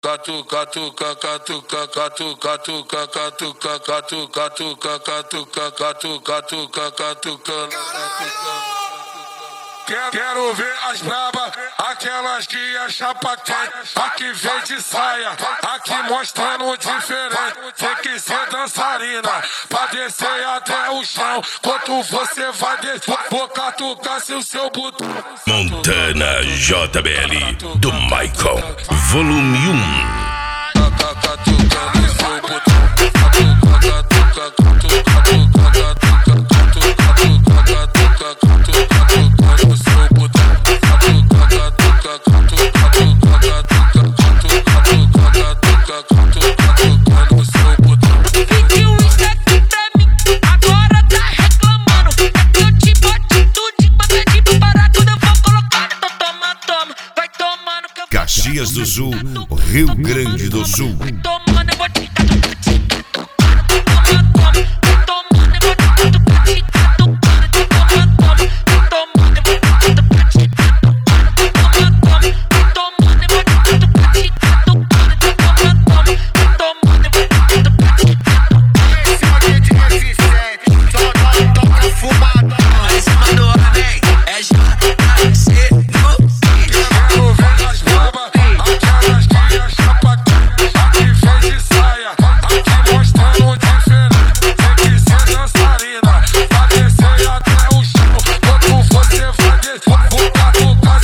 Catuca, catuca, catuca, catuca, catuca, catuca, catuca, catuca, catuca, catuca, catuca. Quero ver as braba, aquelas que é chapa quente, aqui vem de saia, aqui mostrando diferente. Tem que ser dançarina, pra descer até o chão. Quanto você vai descer, vou catucar se o seu botão. Montana JBL do Michael, volume 1. Caxias do Sul, Rio Grande do Sul.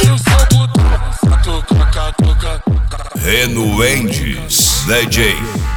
Renuendes, DJ